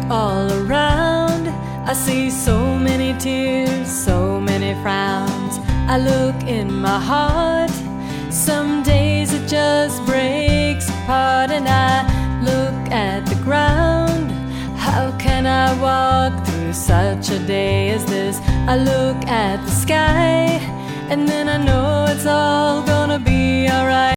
all around, I see so many tears, so many frowns. I look in my heart, some days it just breaks apart, and I look at the ground. How can I walk through such a day as this? I look at the sky, and then I know it's all gonna be alright.